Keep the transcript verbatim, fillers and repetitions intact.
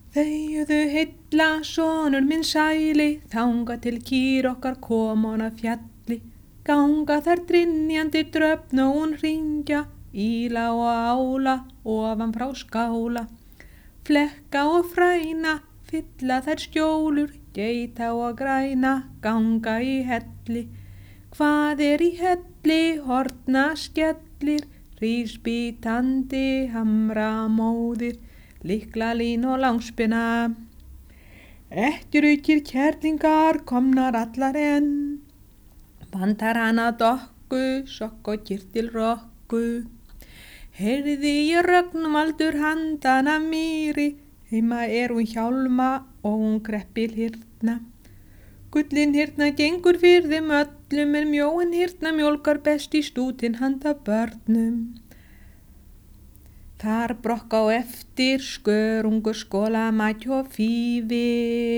Þegiðu heilla, sonur minn sæli, þanga til kýr okkar komon að fjalli. Ganga þær drynjandi dröfn og hún hringja, íla og ála ofan frá skála. Flekka og fræna, fylla þær skjólur, geita og græna, ganga í helli. Hvað er í helli, horna skellir, hrísbítandi hamra móðir, lykla lín og langspinna. Ekkjuraukir kerlingar komnar allar enn, vantar hana dokku, sokk og kyrtilrokku. Heyrði ég Rögnvaldur handana mýri, heima er hún hjálma og hún kreppir hirtna. Gullin hirtna gengur fyrir þeim öllum, en mjóin hirtna mjólkar best í stútin handa börnum. Þar brokka á eftir skörungur skóla mætt og fífi.